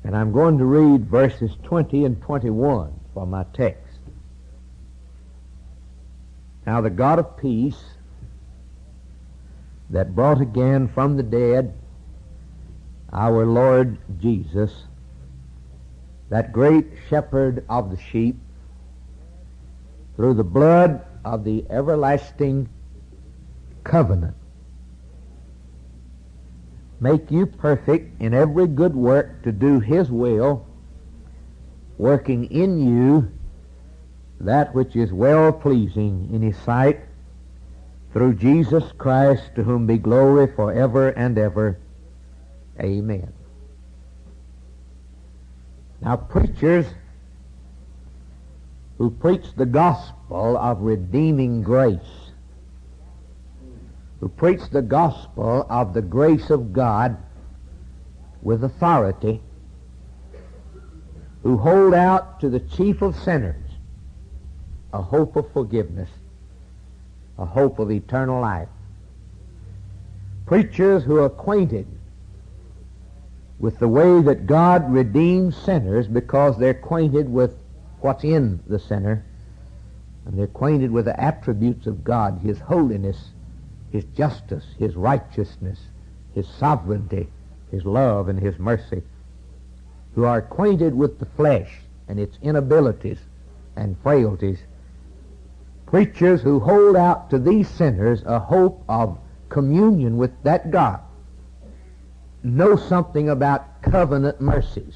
And I'm going to read verses 20 and 21 for my text. Now the God of peace, that brought again from the dead our Lord Jesus, that great shepherd of the sheep, through the blood of the everlasting covenant, make you perfect in every good work to do his will, working in you that which is well-pleasing in his sight, through Jesus Christ, to whom be glory forever and ever. Amen. Now, preachers who preach the gospel of redeeming grace, who preach the gospel of the grace of God with authority, who hold out to the chief of sinners a hope of forgiveness, a hope of eternal life. Preachers who are acquainted with the way that God redeems sinners because they're acquainted with what's in the sinner, and they're acquainted with the attributes of God, his holiness, his justice, his righteousness, his sovereignty, his love, and his mercy, who are acquainted with the flesh and its inabilities and frailties. Preachers who hold out to these sinners a hope of communion with that God know something about covenant mercies.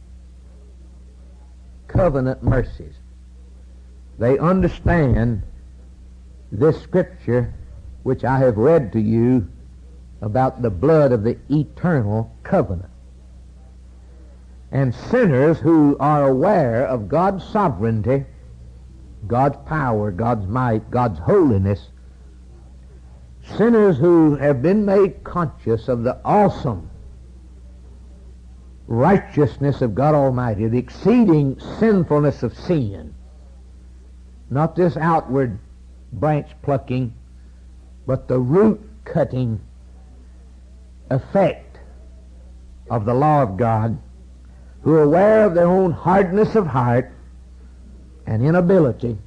Covenant mercies. They understand this scripture which I have read to you about the blood of the eternal covenant. And sinners who are aware of God's sovereignty, God's power, God's might, God's holiness, sinners who have been made conscious of the awesome righteousness of God Almighty, the exceeding sinfulness of sin, not this outward branch plucking, but the root-cutting effect of the law of God, who are aware of their own hardness of heart and inability,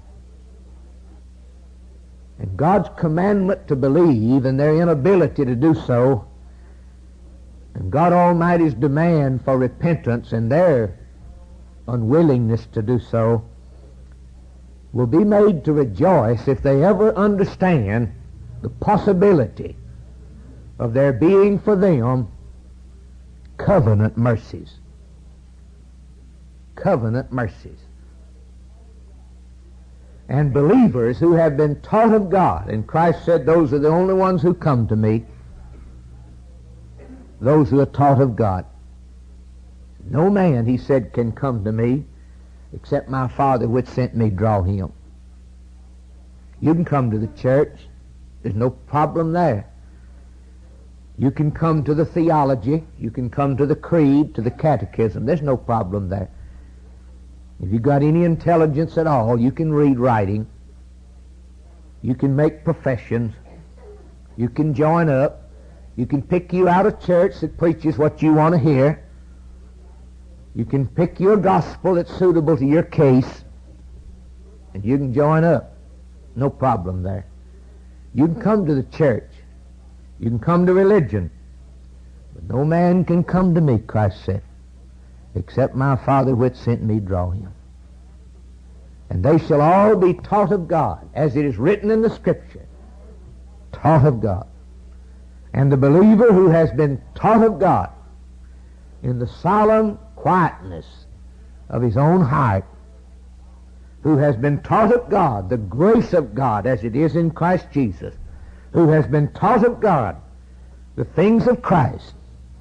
and God's commandment to believe and their inability to do so, and God Almighty's demand for repentance and their unwillingness to do so, will be made to rejoice if they ever understand the possibility of there being for them covenant mercies. Covenant mercies. And believers who have been taught of God, and Christ said, those are the only ones who come to me, those who are taught of God. No man, he said, can come to me except my Father which sent me draw him. You can come to the church. There's no problem there. You can come to the theology. You can come to the creed, to the catechism. There's no problem there. If you've got any intelligence at all, you can read writing. You can make professions. You can join up. You can pick you out a church that preaches what you want to hear. You can pick your gospel that's suitable to your case, and you can join up. No problem there. You can come to the church. You can come to religion. But no man can come to me, Christ said, except my Father which sent me draw him. And they shall all be taught of God, as it is written in the Scripture, taught of God. And the believer who has been taught of God in the solemn quietness of his own heart, who has been taught of God, the grace of God as it is in Christ Jesus, who has been taught of God the things of Christ,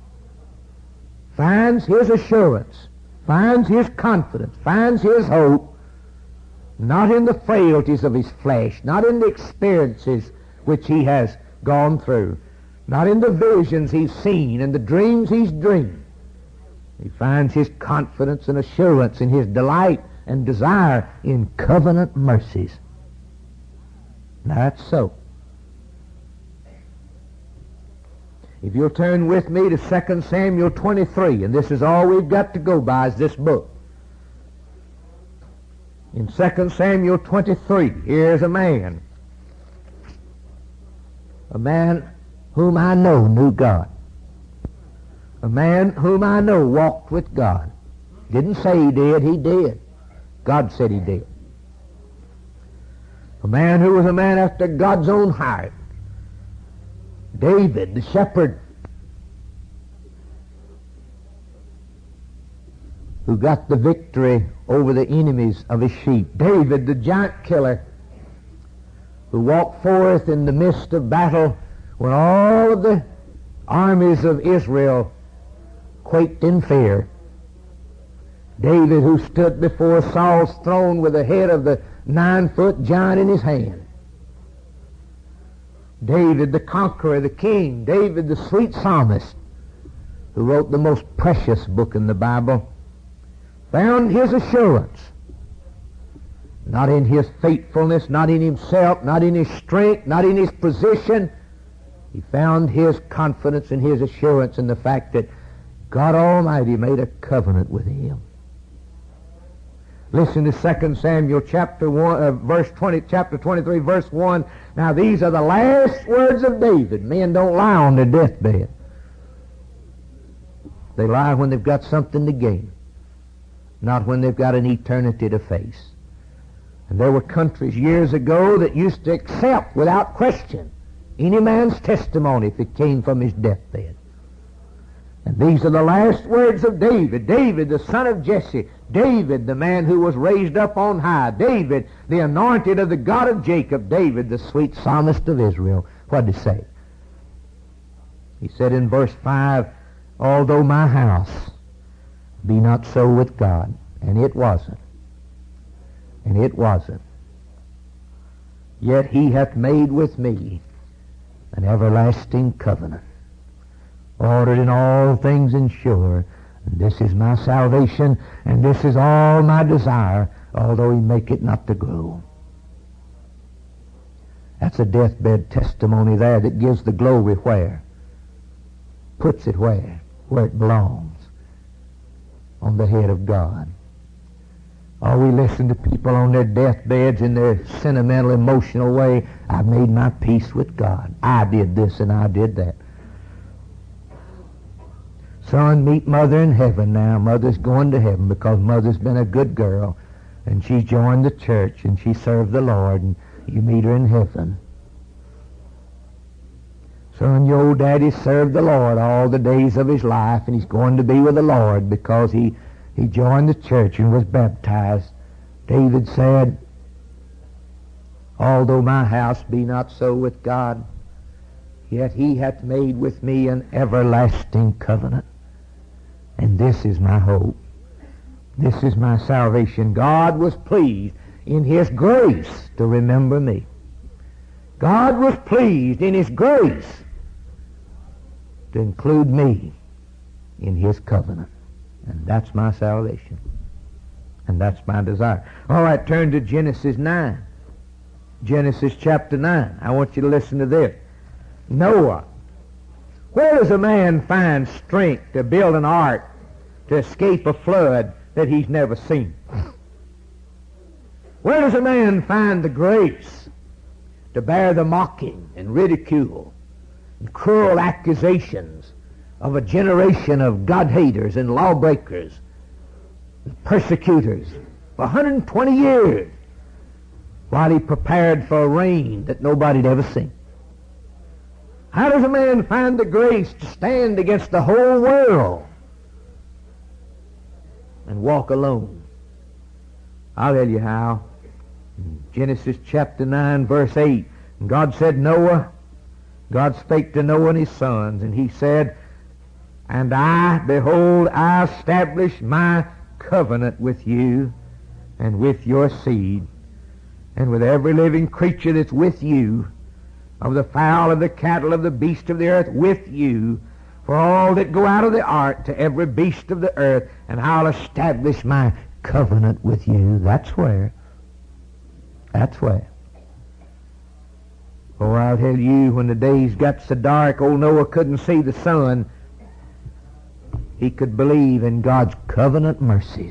finds his assurance, finds his confidence, finds his hope, not in the frailties of his flesh, not in the experiences which he has gone through, not in the visions he's seen and the dreams he's dreamed. He finds his confidence and assurance and his delight and desire in covenant mercies. That's so. If you'll turn with me to 2 Samuel 23, and this is all we've got to go by is this book. In 2 Samuel 23, here's a man whom I know knew God. A man whom I know walked with God. Didn't say he did. God said he did. A man who was a man after God's own heart. David, the shepherd, who got the victory over the enemies of his sheep. David, the giant killer, who walked forth in the midst of battle when all of the armies of Israel quaked in fear. David, who stood before Saul's throne with the head of the 9-foot giant in his hand. David, the conqueror, the king. David, the sweet psalmist, who wrote the most precious book in the Bible, found his assurance not in his faithfulness, not in himself, not in his strength, not in his position. He found his confidence and his assurance in the fact that God Almighty made a covenant with him. Listen to 2 Samuel chapter 23, verse 1. Now these are the last words of David. Men don't lie on their deathbed. They lie when they've got something to gain, not when they've got an eternity to face. And there were countries years ago that used to accept without question any man's testimony if it came from his deathbed. And these are the last words of David. David, the son of Jesse. David, the man who was raised up on high. David, the anointed of the God of Jacob. David, the sweet psalmist of Israel. What did he say? He said in verse 5, although my house be not so with God. And it wasn't. And it wasn't. Yet he hath made with me an everlasting covenant, ordered in all things and sure. And this is my salvation, and this is all my desire, although he make it not to grow. That's a deathbed testimony there that gives the glory where? Puts it where? Where it belongs. On the head of God. Oh, we listen to people on their deathbeds in their sentimental, emotional way. I made my peace with God. I did this and I did that. Son, meet Mother in heaven now. Mother's going to heaven because Mother's been a good girl and she joined the church and she served the Lord, and you meet her in heaven. Son, your old daddy served the Lord all the days of his life, and he's going to be with the Lord because he joined the church and was baptized. David said, although my house be not so with God, yet he hath made with me an everlasting covenant. And this is my hope. This is my salvation. God was pleased in his grace to remember me. God was pleased in his grace to include me in his covenant. And that's my salvation. And that's my desire. All right, turn to Genesis 9. Genesis chapter 9. I want you to listen to this. Noah. Where does a man find strength to build an ark to escape a flood that he's never seen? Where does a man find the grace to bear the mocking and ridicule and cruel accusations of a generation of God-haters and lawbreakers and persecutors for 120 years while he prepared for a rain that nobody had ever seen? How does a man find the grace to stand against the whole world and walk alone? I'll tell you how. In Genesis chapter 9, verse 8, and God said, Noah, God spake to Noah and his sons, and he said, and I, behold, I establish my covenant with you and with your seed and with every living creature that's with you, of the fowl, of the cattle, of the beast of the earth, with you, for all that go out of the ark, to every beast of the earth, and I'll establish my covenant with you. That's where. That's where. Oh, I'll tell you, when the days got so dark, old Noah couldn't see the sun. He could believe in God's covenant mercies.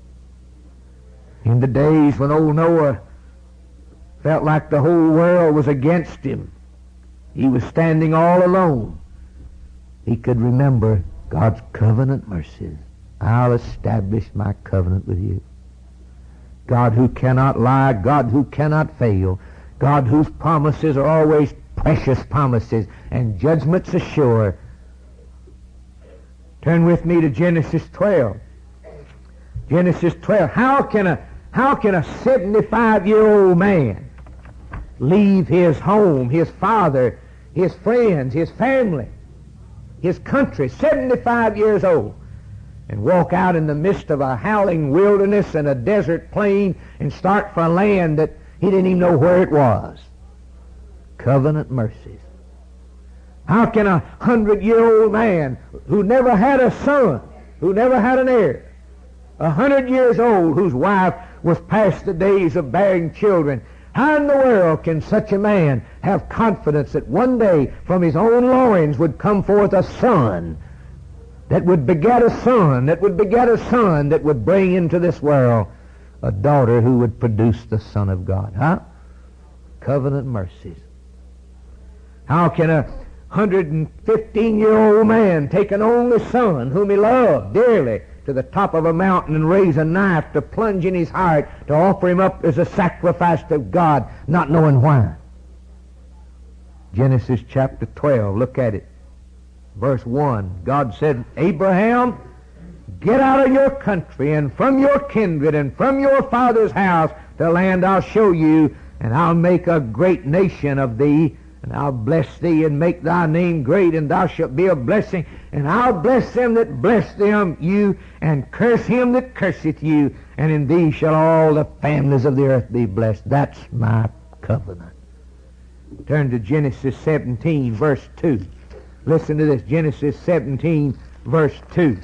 In the days when old Noah felt like the whole world was against him, he was standing all alone, he could remember God's covenant mercies. I'll establish my covenant with you. God who cannot lie, God who cannot fail, God whose promises are always precious promises and judgments are sure. Turn with me to Genesis 12. Genesis 12. How can a 75-year-old man leave his home, his father, his friends, his family, his country, 75 years old, and walk out in the midst of a howling wilderness and a desert plain and start for a land that he didn't even know where it was? Covenant mercies. How can a 100-year-old man who never had a son, who never had an heir, 100 years old, whose wife was past the days of bearing children, how in the world can such a man have confidence that one day from his own loins would come forth a son that would beget a son, that would beget a son that would bring into this world a daughter who would produce the Son of God? Huh? Covenant mercies. How can a 115-year-old man take an only son whom he loved dearly to the top of a mountain and raise a knife to plunge in his heart to offer him up as a sacrifice to God, not knowing why? Genesis chapter 12, look at it. Verse 1, God said, Abraham, get out of your country and from your kindred and from your father's house to the land I'll show you, and I'll make a great nation of thee, and I'll bless thee and make thy name great, and thou shalt be a blessing. And I'll bless them that bless you, and curse him that curseth you, and in thee shall all the families of the earth be blessed. That's my covenant. Turn to Genesis 17, verse 2. Listen to this, Genesis 17, verse 2.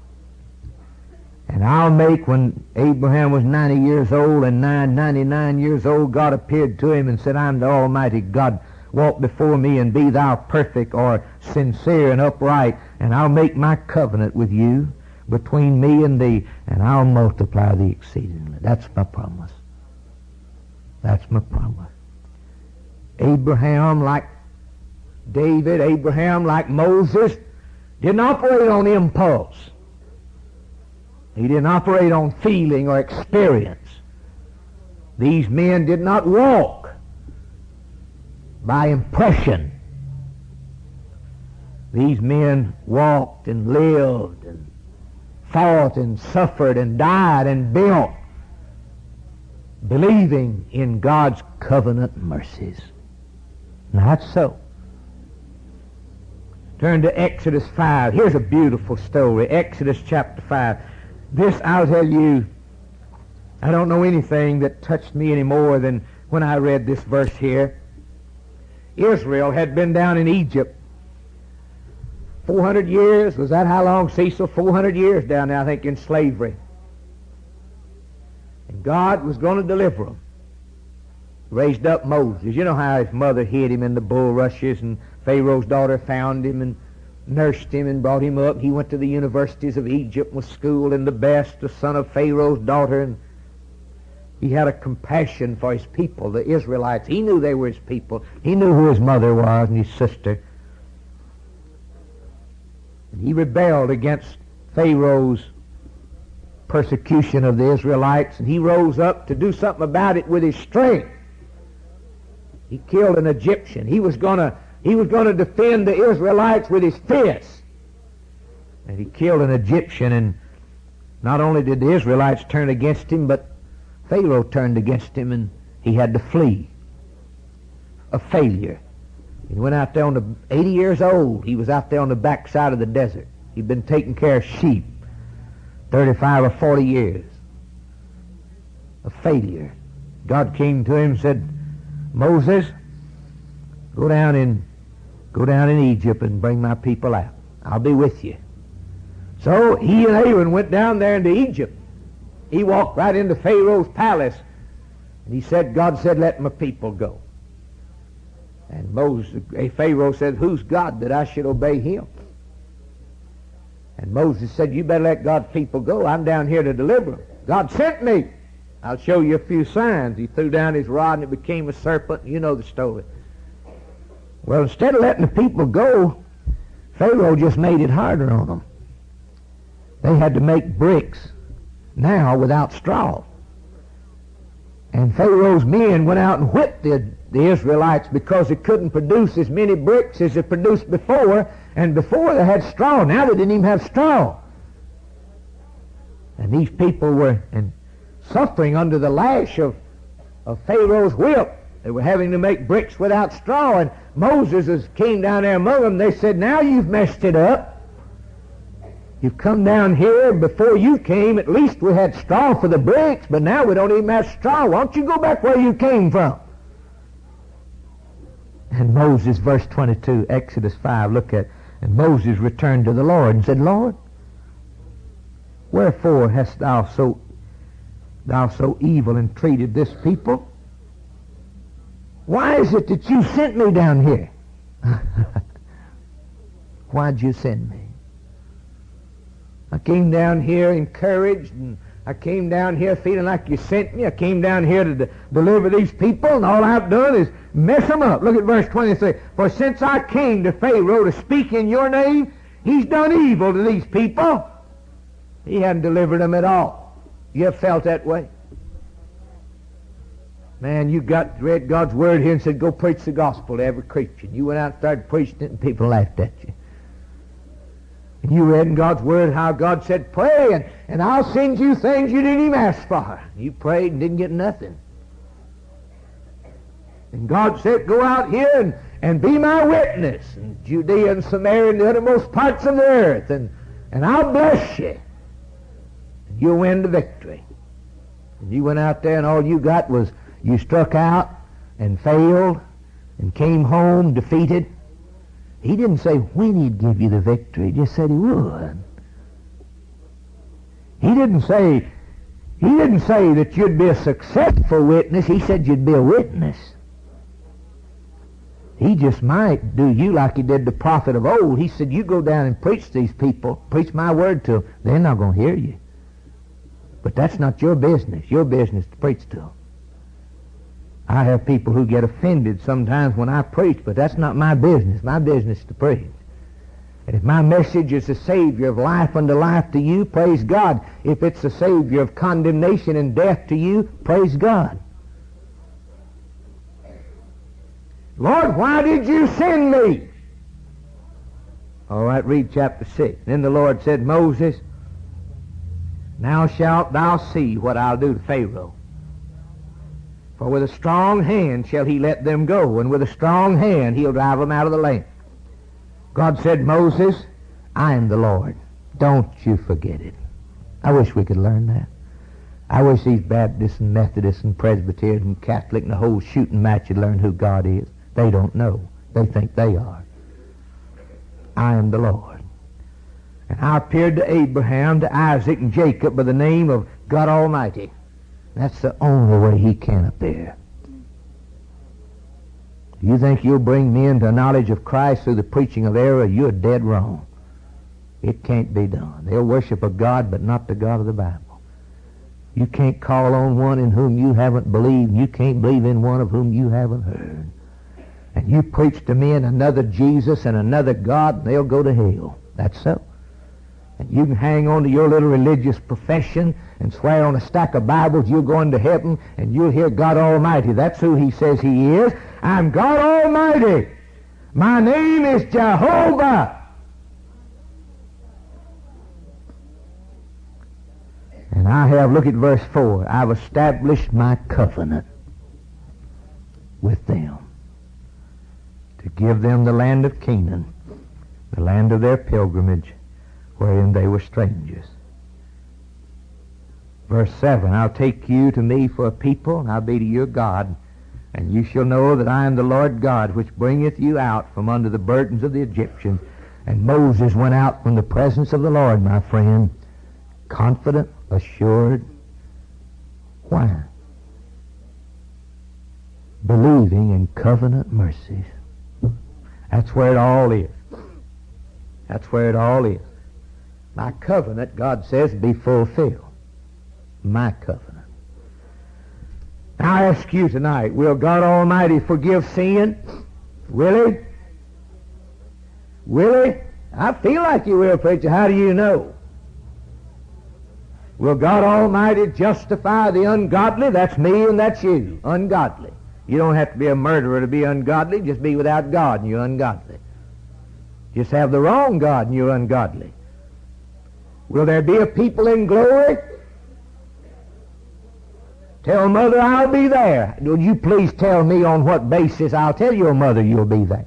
And I'll make, when Abraham was 90 years old and 99 years old, God appeared to him and said, I'm the Almighty God. Walk before me and be thou perfect, or sincere and upright, and I'll make my covenant with you between me and thee, and I'll multiply thee exceedingly. That's my promise. That's my promise. Abraham, like David, Abraham, like Moses, didn't operate on impulse. He didn't operate on feeling or experience. These men did not walk by impression. These men walked and lived and fought and suffered and died and built, believing in God's covenant mercies. Not so. Turn to Exodus 5. Here's a beautiful story. Exodus chapter 5. This, I'll tell you, I don't know anything that touched me any more than when I read this verse here. Israel had been down in Egypt 400 years. Was that how long, Cecil? 400 years down there, I think, in slavery. And God was going to deliver them. Raised up Moses. You know how his mother hid him in the bulrushes, and Pharaoh's daughter found him and nursed him and brought him up. He went to the universities of Egypt, was schooled in the best, the son of Pharaoh's daughter, and he had a compassion for his people, the Israelites. He knew they were his people. He knew who his mother was and his sister. And he rebelled against Pharaoh's persecution of the Israelites, and he rose up to do something about it with his strength. He killed an Egyptian. He was going to defend the Israelites with his fists. And he killed an Egyptian, and not only did the Israelites turn against him, but Pharaoh turned against him, and he had to flee. A failure. He went out there 80 years old. He was out there on the backside of the desert. He'd been taking care of sheep 35 or 40 years. A failure. God came to him and said, Moses, go down in Egypt and bring my people out. I'll be with you. So he and Aaron went down there into Egypt. He walked right into Pharaoh's palace, and God said, let my people go. And Pharaoh said, who's God that I should obey him? And Moses said, you better let God's people go. I'm down here to deliver them. God sent me. I'll show you a few signs. He threw down his rod and it became a serpent. You know the story. Well, instead of letting the people go, Pharaoh just made it harder on them. They had to make bricks now without straw. And Pharaoh's men went out and whipped the Israelites because they couldn't produce as many bricks as they produced before. And before they had straw. Now they didn't even have straw. And these people were suffering under the lash of Pharaoh's whip. They were having to make bricks without straw. And Moses came down there among them. They said, now you've messed it up. You've come down here. Before you came, at least we had straw for the bricks, but now we don't even have straw. Why don't you go back where you came from? And Moses, verse 22, Exodus 5, look at, and Moses returned to the Lord and said, Lord, wherefore hast thou so evil entreated this people? Why is it that you sent me down here? Why'd you send me? I came down here encouraged, and I came down here feeling like you sent me. I came down here to deliver these people, and all I've done is mess them up. Look at verse 23. For since I came to Pharaoh to speak in your name, he's done evil to these people. He hadn't delivered them at all. You ever felt that way? Man, you read God's word here and said, go preach the gospel to every Christian. You went out and started preaching it, and people laughed at you. And you read in God's word how God said, pray, and I'll send you things you didn't even ask for. You prayed and didn't get nothing. And God said, go out here and be my witness in Judea and Samaria and the uttermost parts of the earth, and I'll bless you. And you'll win the victory. And you went out there and all you got was you struck out and failed and came home defeated. He didn't say when he'd give you the victory. He just said he would. He didn't say that you'd be a successful witness. He said you'd be a witness. He just might do you like he did the prophet of old. He said, you go down and preach these people. Preach my word to them. They're not going to hear you. But that's not your business. Your business to preach to them. I have people who get offended sometimes when I preach, but that's not my business. My business is to preach. And if my message is the Savior of life unto life to you, praise God. If it's the Savior of condemnation and death to you, praise God. Lord, why did you send me? All right, read chapter 6. Then the Lord said, Moses, now shalt thou see what I'll do to Pharaoh. For with a strong hand shall he let them go, and with a strong hand he'll drive them out of the land. God said, Moses, I am the Lord. Don't you forget it. I wish we could learn that. I wish these Baptists and Methodists and Presbyterians and Catholic and the whole shooting match would learn who God is. They don't know. They think they are. I am the Lord. And I appeared to Abraham, to Isaac, and Jacob by the name of God Almighty. That's the only way he can appear. Do you think you'll bring men to a knowledge of Christ through the preaching of error? You're dead wrong. It can't be done. They'll worship a God, but not the God of the Bible. You can't call on one in whom you haven't believed. You can't believe in one of whom you haven't heard. And you preach to men another Jesus and another God, and they'll go to hell. That's so. And you can hang on to your little religious profession and swear on a stack of Bibles you're going to heaven, and you'll hear God Almighty. That's who he says he is. I'm God Almighty. My name is Jehovah. And I have, look at verse 4, I've established my covenant with them to give them the land of Canaan, the land of their pilgrimage, wherein they were strangers. Verse 7, I'll take you to me for a people, and I'll be to your God, and you shall know that I am the Lord God, which bringeth you out from under the burdens of the Egyptians. And Moses went out from the presence of the Lord, my friend, confident, assured. Why? Believing in covenant mercies. That's where it all is. That's where it all is. My covenant, God says, be fulfilled. My covenant. Now I ask you tonight, will God Almighty forgive sin? Will He? Will He? I feel like He will, preacher. How do you know? Will God Almighty justify the ungodly? That's me and that's you. Ungodly. You don't have to be a murderer to be ungodly. Just be without God and you're ungodly. Just have the wrong God and you're ungodly. Will there be a people in glory? Tell Mother I'll be there. Would you please tell me on what basis? I'll tell your mother you'll be there.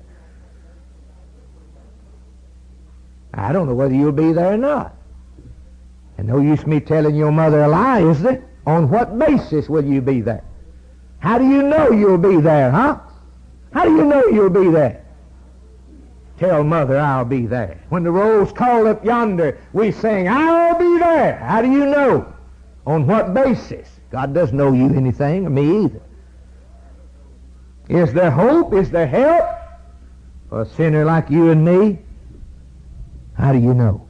I don't know whether you'll be there or not. And no use me telling your mother a lie, is there? On what basis will you be there? How do you know you'll be there, huh? How do you know you'll be there? Tell Mother I'll be there. When the roll's called up yonder, we sing, I'll be there. How do you know? On what basis? God doesn't owe you anything, or me either. Is there hope? Is there help for a sinner like you and me? How do you know?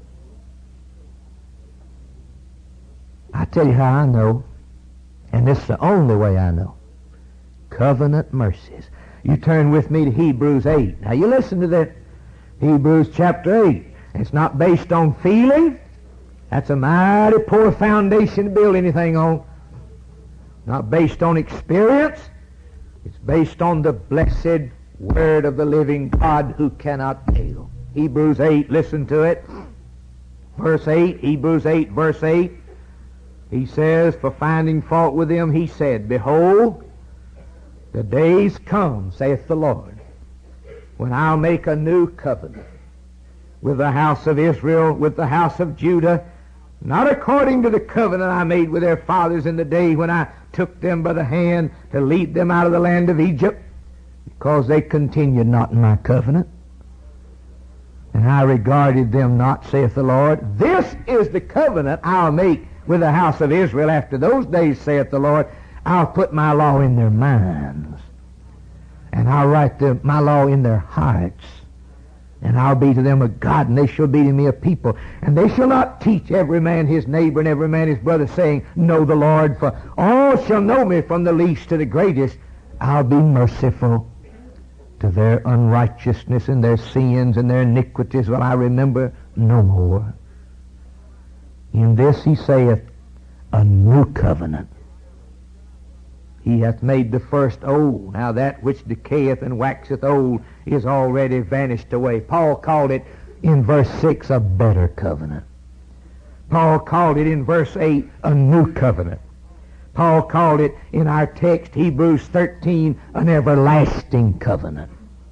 I tell you how I know, and this is the only way I know. Covenant mercies. You turn with me to Hebrews 8. Now you listen to that. Hebrews chapter 8. It's not based on feeling. That's a mighty poor foundation to build anything on. Not based on experience. It's based on the blessed Word of the living God who cannot fail. Hebrews 8, listen to it. Verse 8, Hebrews 8, verse 8. He says, for finding fault with them, he said, behold, the days come, saith the Lord, when I'll make a new covenant with the house of Israel, with the house of Judah, not according to the covenant I made with their fathers in the day when I took them by the hand to lead them out of the land of Egypt, because they continued not in my covenant, and I regarded them not, saith the Lord. This is the covenant I'll make with the house of Israel after those days, saith the Lord. I'll put my law in their minds, and I'll write my law in their hearts, and I'll be to them a God, and they shall be to me a people. And they shall not teach every man his neighbor and every man his brother, saying, know the Lord, for all shall know me from the least to the greatest. I'll be merciful to their unrighteousness and their sins and their iniquities will I remember no more. In this he saith, a new covenant. He hath made the first old. Now that which decayeth and waxeth old is already vanished away. Paul called it in verse 6 a better covenant. Paul called it in verse 8 a new covenant. Paul called it in our text, Hebrews 13, an everlasting covenant.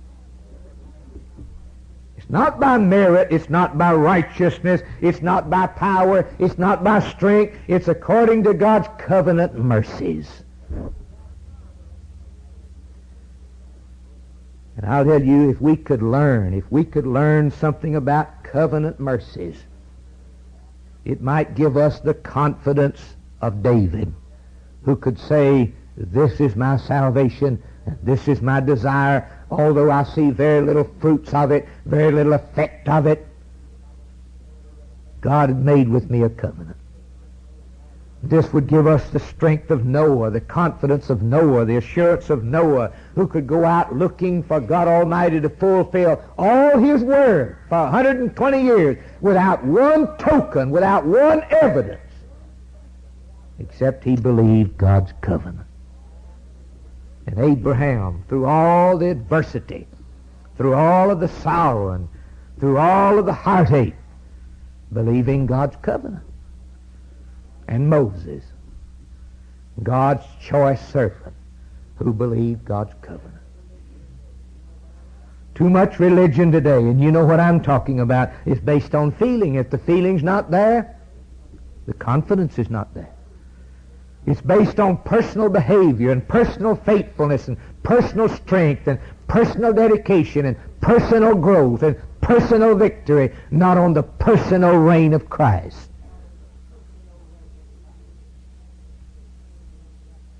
It's not by merit, it's not by righteousness, it's not by power, it's not by strength, it's according to God's covenant mercies. And I'll tell you, if we could learn something about covenant mercies, it might give us the confidence of David, who could say, this is my salvation, and this is my desire, although I see very little fruits of it, very little effect of it. God had made with me a covenant. This would give us the strength of Noah, the confidence of Noah, the assurance of Noah, who could go out looking for God Almighty to fulfill all His word for 120 years without one token, without one evidence, except he believed God's covenant. And Abraham, through all the adversity, through all of the sorrow, and through all of the heartache, believing God's covenant. And Moses, God's choice servant, who believed God's covenant. Too much religion today, and you know what I'm talking about, is based on feeling. If the feeling's not there, the confidence is not there. It's based on personal behavior and personal faithfulness and personal strength and personal dedication and personal growth and personal victory, not on the personal reign of Christ.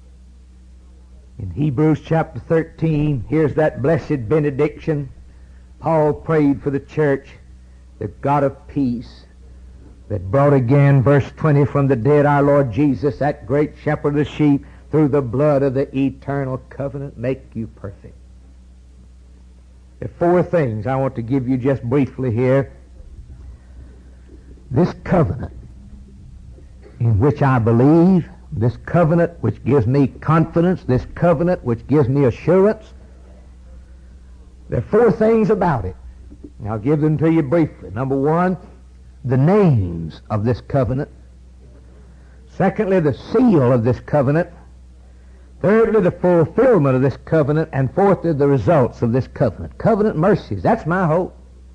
In Hebrews chapter 13, here's that blessed benediction. Paul prayed for the church, the God of peace, that brought again, verse 20, from the dead our Lord Jesus, that great shepherd of the sheep, through the blood of the eternal covenant, make you perfect. There are four things I want to give you just briefly here. This covenant in which I believe, this covenant which gives me confidence, this covenant which gives me assurance. There are four things about it. And I'll give them to you briefly. Number one, the names of this covenant. Secondly, the seal of this covenant. Thirdly, the fulfillment of this covenant. And fourthly, the results of this covenant. Covenant mercies. That's my hope.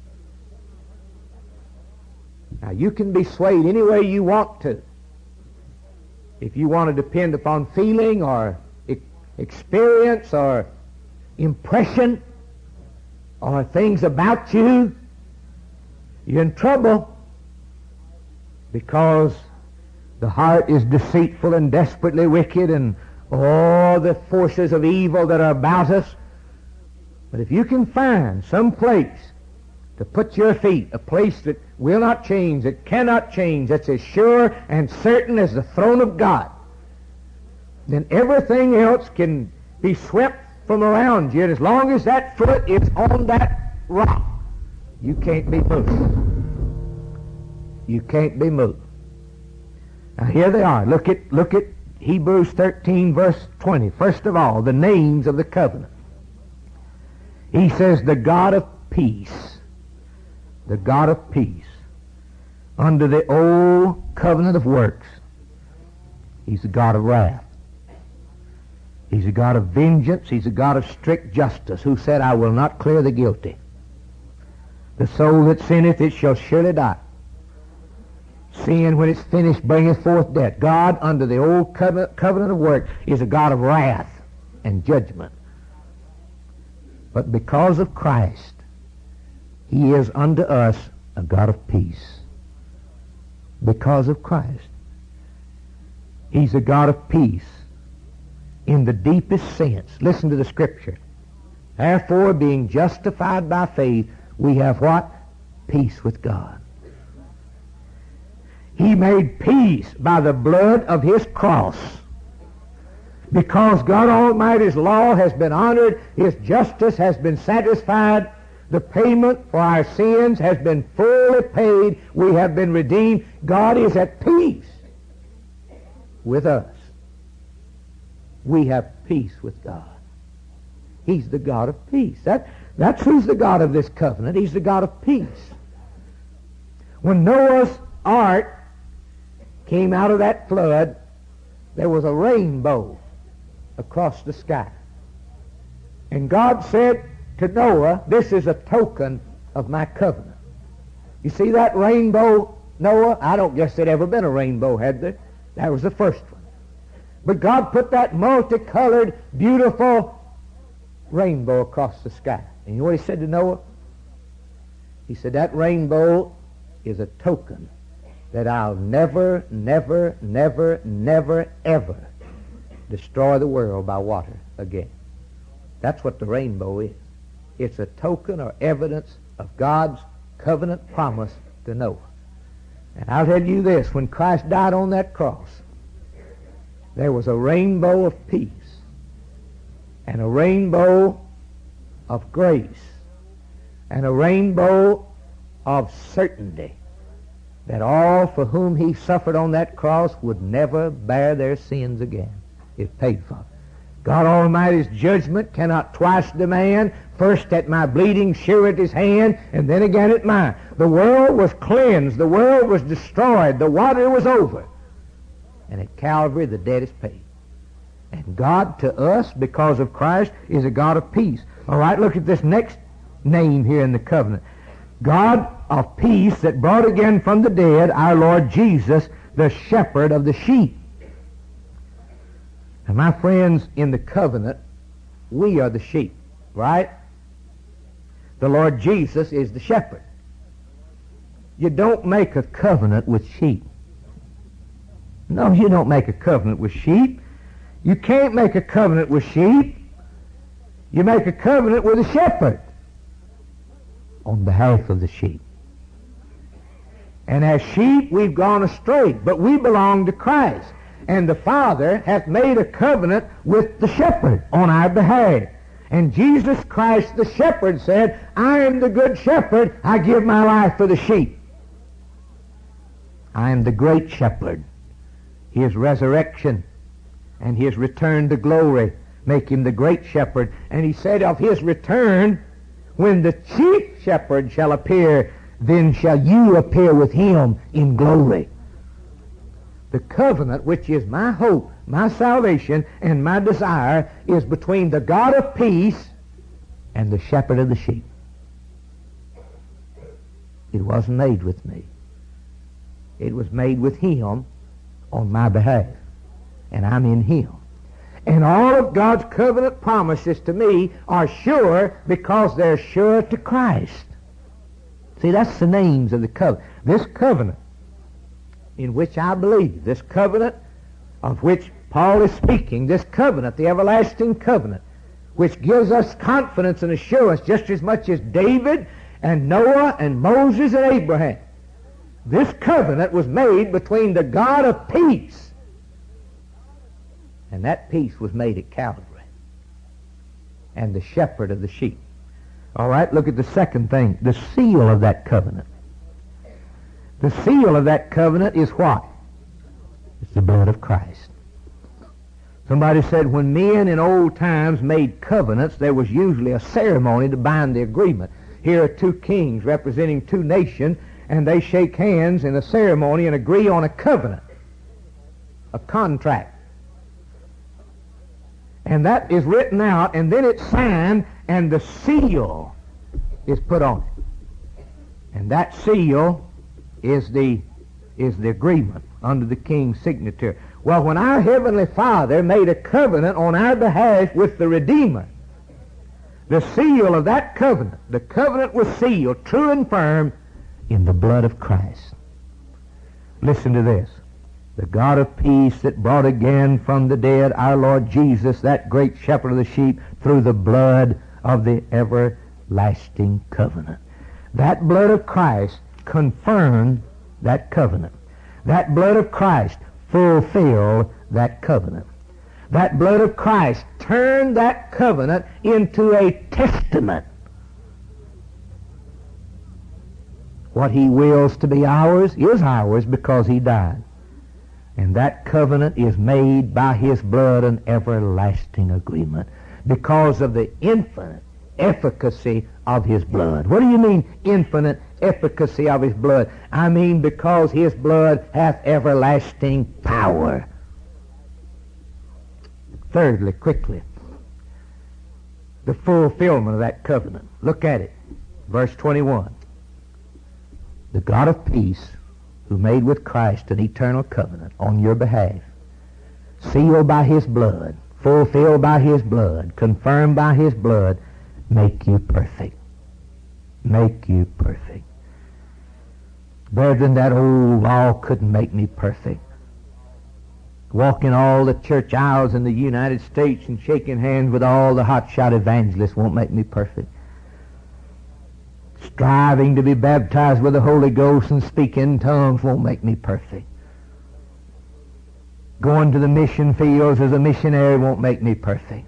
Now, you can be swayed any way you want to. If you want to depend upon feeling or experience or impression or things about you, you're in trouble, because the heart is deceitful and desperately wicked, and all the forces of evil that are about us. But if you can find some place to put your feet, a place that will not change, that cannot change, that's as sure and certain as the throne of God, then everything else can be swept from around you. And as long as that foot is on that rock, you can't be moved. You can't be moved. Now here they are. Look at Hebrews 13, verse 20. First of all, the names of the covenant. He says, the God of peace. The God of peace. Under the old covenant of works, He's a God of wrath. He's a God of vengeance. He's a God of strict justice, who said, I will not clear the guilty. The soul that sinneth, it shall surely die. Sin, when it's finished, bringeth forth death. God, under the old covenant of works, is a God of wrath and judgment. But because of Christ, He is unto us a God of peace. Because of Christ. He's a God of peace in the deepest sense. Listen to the Scripture. Therefore, being justified by faith, we have what? Peace with God. He made peace by the blood of His cross. Because God Almighty's law has been honored, His justice has been satisfied, the payment for our sins has been fully paid, we have been redeemed. God is at peace with us. We have peace with God. He's the God of peace. That's who's the God of this covenant. He's the God of peace. When Noah's ark came out of that flood, there was a rainbow across the sky. And God said to Noah, this is a token of my covenant. You see that rainbow, Noah? I don't guess there'd ever been a rainbow, had there? That was the first one. But God put that multicolored, beautiful rainbow across the sky. And you know what He said to Noah? He said, that rainbow is a token that I'll never, never, never, never, ever destroy the world by water again. That's what the rainbow is. It's a token or evidence of God's covenant promise to Noah. And I'll tell you this, when Christ died on that cross, there was a rainbow of peace and a rainbow of grace and a rainbow of certainty that all for whom He suffered on that cross would never bear their sins again. It's paid for. God Almighty's judgment cannot twice demand, first at my bleeding surety's hand, and then again at mine. The world was cleansed. The world was destroyed. The water was over. And at Calvary, the debt is paid. And God to us, because of Christ, is a God of peace. All right, look at this next name here in the covenant. God of peace that brought again from the dead our Lord Jesus, the shepherd of the sheep. And my friends, in the covenant, we are the sheep, right? The Lord Jesus is the shepherd. You don't make a covenant with sheep. No, you don't make a covenant with sheep. You can't make a covenant with sheep. You make a covenant with a shepherd. on behalf of the sheep. And as sheep we've gone astray, but we belong to Christ. And the Father hath made a covenant with the shepherd on our behalf. And Jesus Christ the shepherd said, I am the good shepherd, I give my life for the sheep. I am the great shepherd. His resurrection and his return to glory make him the great shepherd. And he said of his return, when the chief shepherd shall appear, then shall you appear with him in glory. The covenant, which is my hope, my salvation, and my desire, is between the God of peace and the shepherd of the sheep. It wasn't made with me. It was made with him on my behalf. And I'm in him. And all of God's covenant promises to me are sure because they're sure to Christ. See, that's the names of the covenant. This covenant in which I believe, this covenant of which Paul is speaking, this covenant, the everlasting covenant, which gives us confidence and assurance just as much as David and Noah and Moses and Abraham. This covenant was made between the God of peace, and that peace was made at Calvary, and the shepherd of the sheep. All right, look at the second thing, the seal of that covenant. The seal of that covenant is what? It's the blood of Christ. Somebody said when men in old times made covenants, there was usually a ceremony to bind the agreement. Here are two kings representing two nations, and they shake hands in a ceremony and agree on a covenant, a contract. And that is written out, and then it's signed, and the seal is put on it. And that seal is the agreement under the king's signature. Well, when our Heavenly Father made a covenant on our behalf with the Redeemer, the seal of that covenant, the covenant was sealed, true and firm, in the blood of Christ. Listen to this. The God of peace that brought again from the dead our Lord Jesus, that great shepherd of the sheep, through the blood of the everlasting covenant. That blood of Christ confirmed that covenant. That blood of Christ fulfilled that covenant. That blood of Christ turned that covenant into a testament. What he wills to be ours is ours because he died. And that covenant is made by his blood an everlasting agreement because of the infinite efficacy of his blood. What do you mean, infinite efficacy of his blood? I mean because his blood hath everlasting power. Thirdly, quickly, the fulfillment of that covenant. Look at it. Verse 21. The God of peace, who made with Christ an eternal covenant on your behalf, sealed by his blood, fulfilled by his blood, confirmed by his blood, make you perfect. Make you perfect. Brethren, that old law couldn't make me perfect. Walking all the church aisles in the United States and shaking hands with all the hotshot evangelists won't make me perfect. Striving to be baptized with the Holy Ghost and speak in tongues won't make me perfect. Going to the mission fields as a missionary won't make me perfect.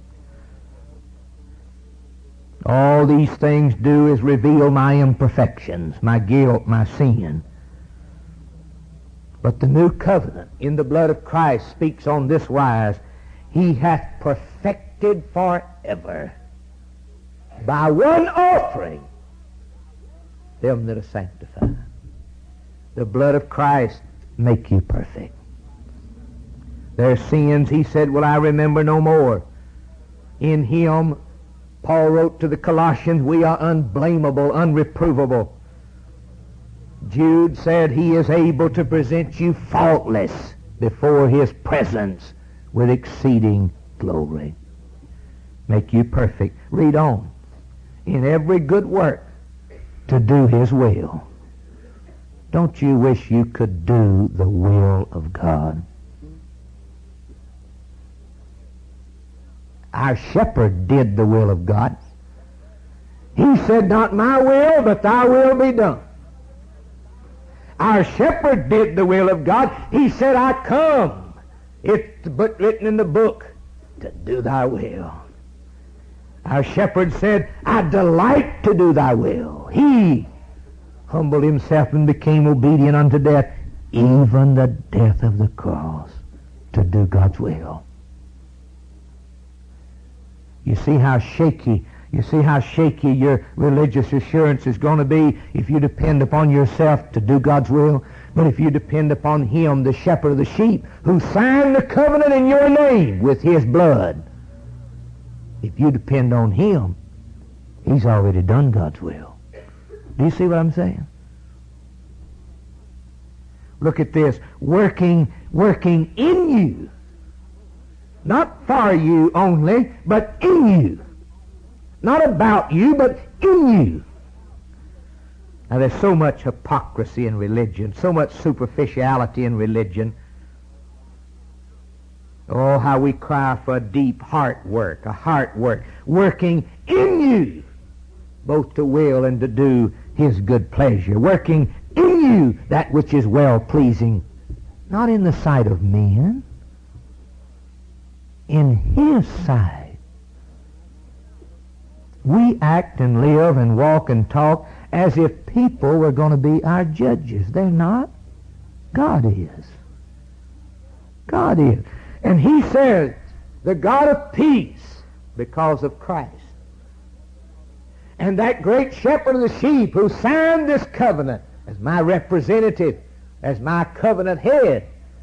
All these things do is reveal my imperfections, my guilt, my sin. But the new covenant in the blood of Christ speaks on this wise: he hath perfected forever by one offering them that are sanctified. The blood of Christ make you perfect. Their sins, he said, will I remember no more. In him, Paul wrote to the Colossians, we are unblameable, unreprovable. Jude said he is able to present you faultless before his presence with exceeding glory. Make you perfect. Read on. In every good work to do his will. Don't you wish you could do the will of God? Our shepherd did the will of God. He said, not my will, but thy will be done. Our shepherd did the will of God. He said, I come, it's written in the book, to do thy will. Our shepherd said, I delight to do thy will. He humbled himself and became obedient unto death, even the death of the cross, to do God's will. You see how shaky your religious assurance is going to be if you depend upon yourself to do God's will. But if you depend upon Him, the shepherd of the sheep, who signed the covenant in your name with His blood, if you depend on Him, He's already done God's will. Do you see what I'm saying? Look at this. Working in you. Not for you only, but in you. Not about you, but in you. Now there's so much hypocrisy in religion, so much superficiality in religion. Oh, how we cry for a deep heart work, working in you, both to will and to do His good pleasure, working in you that which is well-pleasing, not in the sight of men, in His sight. We act and live and walk and talk as if people were going to be our judges. They're not. God is. God is. And He says, the God of peace, because of Christ. And that great shepherd of the sheep who signed this covenant as my representative, as my covenant head,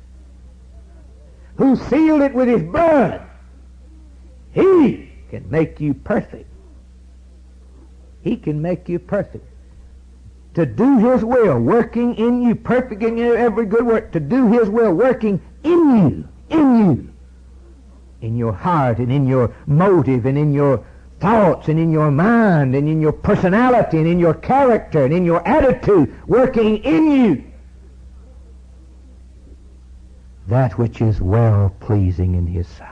who sealed it with His blood, He can make you perfect. He can make you perfect. To do His will, working in you, perfect in you, every good work, to do His will, working in you, in your heart and in your motive and in your thoughts and in your mind and in your personality and in your character and in your attitude, working in you that which is well-pleasing in His sight.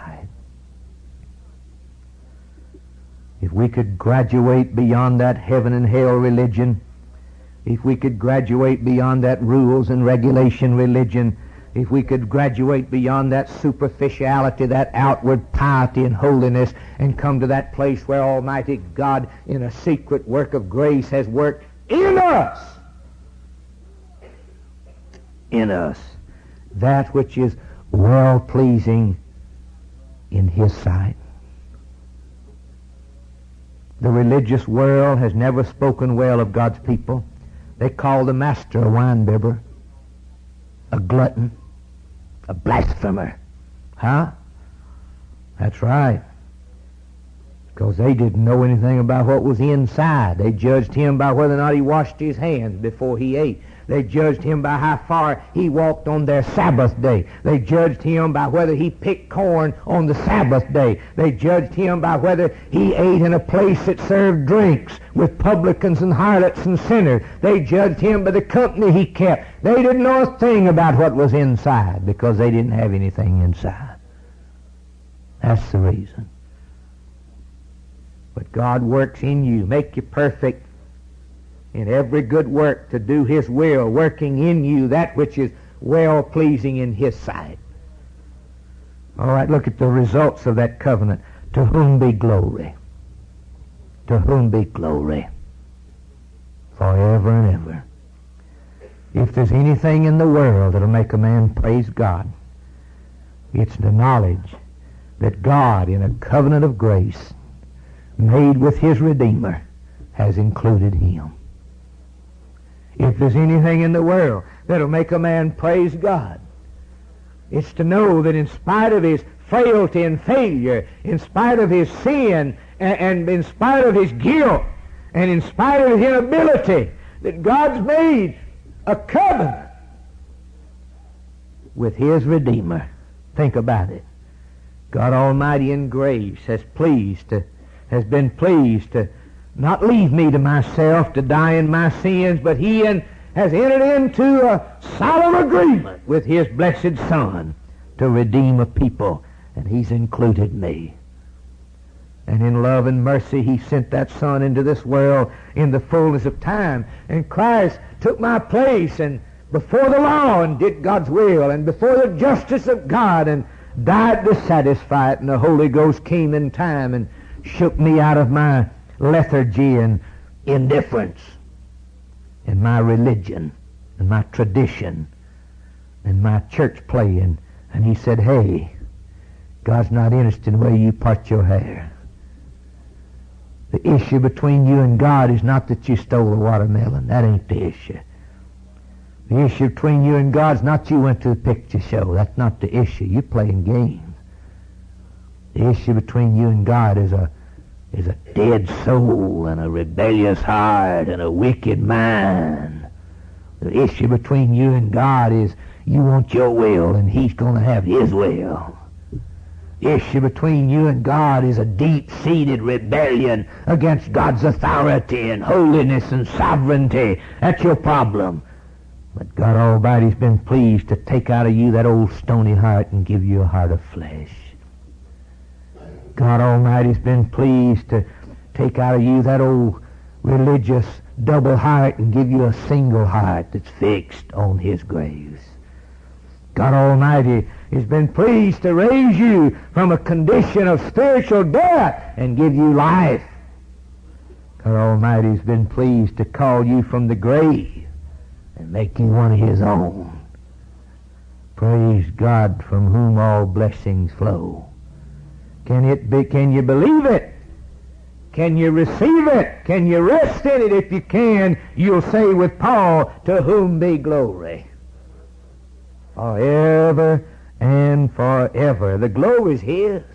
If we could graduate beyond that heaven and hell religion, if we could graduate beyond that rules and regulation religion, if we could graduate beyond that superficiality, that outward piety and holiness, and come to that place where Almighty God, in a secret work of grace, has worked in us, that which is well-pleasing in His sight. The religious world has never spoken well of God's people. They call the master a winebibber, a glutton, a blasphemer. Huh? That's right. Because they didn't know anything about what was inside. They judged Him by whether or not He washed His hands before He ate. They judged Him by how far He walked on their Sabbath day. They judged Him by whether He picked corn on the Sabbath day. They judged Him by whether He ate in a place that served drinks with publicans and harlots and sinners. They judged Him by the company He kept. They didn't know a thing about what was inside because they didn't have anything inside. That's the reason. But God works in you, make you perfect in every good work to do His will, working in you that which is well-pleasing in His sight. All right, look at the results of that covenant. To whom be glory? To whom be glory? Forever and ever. If there's anything in the world that'll make a man praise God, it's the knowledge that God, in a covenant of grace made with His Redeemer, has included him. If there's anything in the world that'll make a man praise God, it's to know that in spite of his frailty and failure, in spite of his sin, and in spite of his guilt, and in spite of his inability, that God's made a covenant with His Redeemer. Think about it. God Almighty in grace has been pleased to not leave me to myself to die in my sins, but He has entered into a solemn agreement with His blessed Son to redeem a people, and He's included me. And in love and mercy, he sent that Son into this world in the fullness of time. And Christ took my place and before the law and did God's will and before the justice of God and died to satisfy it. And the Holy Ghost came in time and shook me out of my lethargy and indifference and my religion and my tradition and my church playing. And he said, hey, God's not interested in the way you part your hair. The issue between you and God is not that you stole a watermelon. That ain't the issue. The issue between you and God is not you went to the picture show. That's not the issue. You're playing games. The issue between you and God is a dead soul and a rebellious heart and a wicked mind. The issue between you and God is you want your will and he's going to have his will. The issue between you and God is a deep-seated rebellion against God's authority and holiness and sovereignty. That's your problem. But God Almighty's been pleased to take out of you that old stony heart and give you a heart of flesh. God Almighty's been pleased to take out of you that old religious double heart and give you a single heart that's fixed on his grace. God Almighty has been pleased to raise you from a condition of spiritual death and give you life. God Almighty has been pleased to call you from the grave and make you one of his own. Praise God, from whom all blessings flow. Can you believe it? Can you receive it? Can you rest in it? If you can, you'll say with Paul, to whom be glory forever and forever. The glory's his.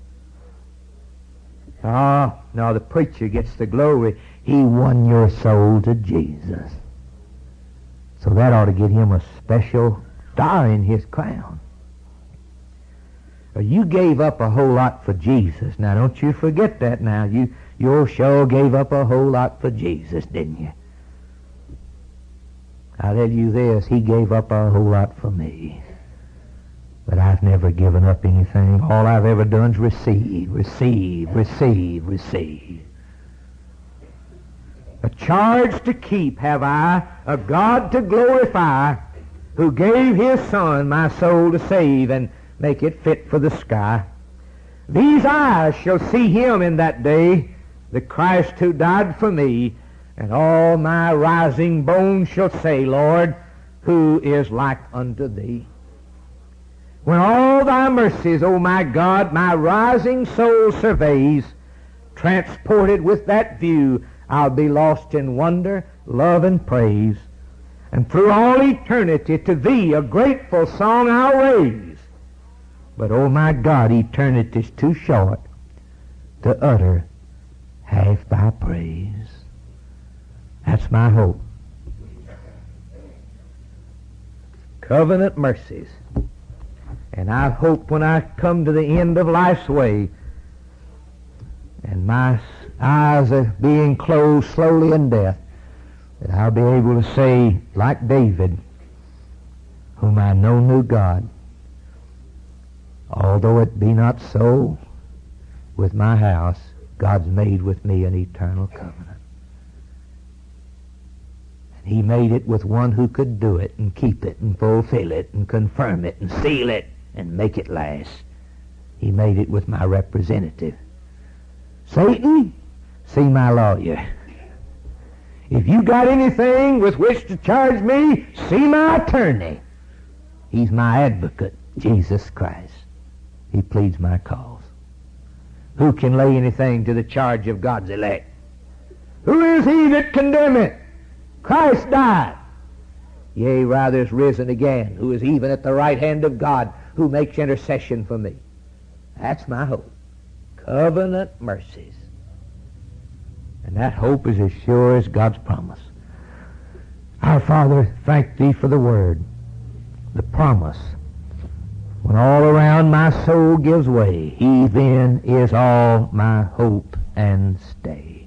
No, the preacher gets the glory. He won your soul to Jesus. So that ought to get him a special star in his crown. You gave up a whole lot for Jesus. Now, don't you forget that now. You sure gave up a whole lot for Jesus, didn't you? I'll tell you this, he gave up a whole lot for me. But I've never given up anything. All I've ever done is receive, receive, receive, receive. A charge to keep have I, a God to glorify, who gave his Son my soul to save and make it fit for the sky. These eyes shall see him in that day, the Christ who died for me, and all my rising bones shall say, Lord, who is like unto thee? When all thy mercies, O my God, my rising soul surveys, transported with that view, I'll be lost in wonder, love, and praise. And through all eternity to thee a grateful song I'll raise. But, oh my God, eternity's too short to utter half thy praise. That's my hope. Covenant mercies. And I hope when I come to the end of life's way and my eyes are being closed slowly in death, that I'll be able to say, like David, whom I know knew God, although it be not so with my house, God's made with me an eternal covenant. And he made it with one who could do it and keep it and fulfill it and confirm it and seal it and make it last. He made it with my representative. Satan, see my lawyer. If you got anything with which to charge me, see my attorney. He's my advocate, Jesus Christ. He pleads my cause. Who can lay anything to the charge of God's elect? Who is he that condemneth? Christ died. Yea, rather is risen again, who is even at the right hand of God, who makes intercession for me. That's my hope. Covenant mercies. And that hope is as sure as God's promise. Our Father, thank thee for the word, the promise. When all around my soul gives way, he then is all my hope and stay.